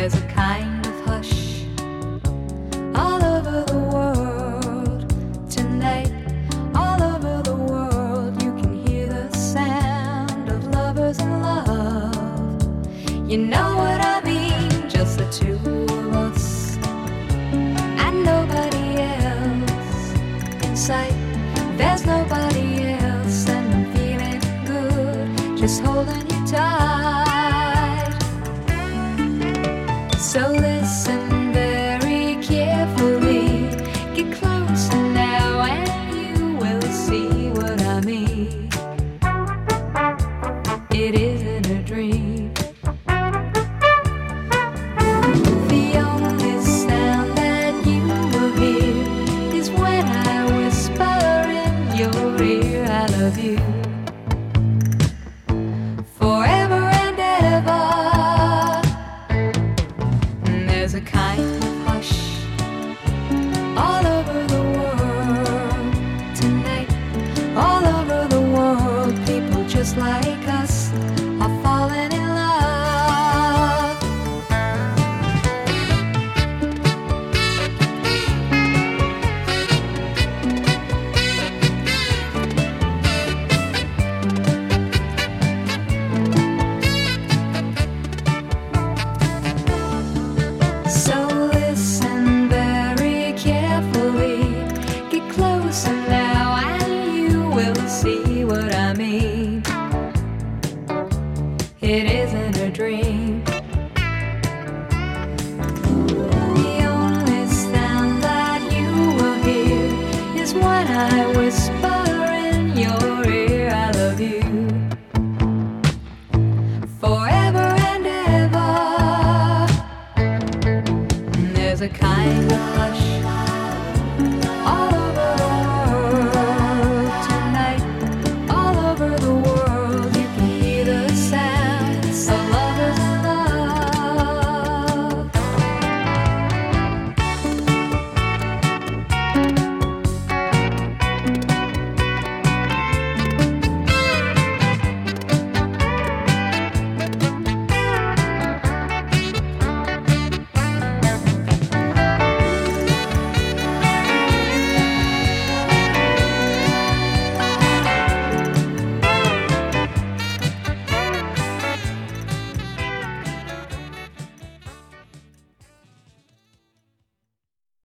There's a kind of hush all over the world tonight. All over the world you can hear the sound of lovers in love. You know what I mean, just the two of us and nobody else in sight. There's nobody else and I'm feeling good, just holding you tight. So listen very carefully, get closer now and you will see what I mean. It isn't a dream. The only sound that you will hear is when I whisper in your ear, I love you. Forever and ever. There's a kind of hush all over the world tonight. All over the world, people just like us are falling in love. So listen very carefully, get closer now and you will see what I mean. It isn't a dream. The only sound that you will hear is when I whisper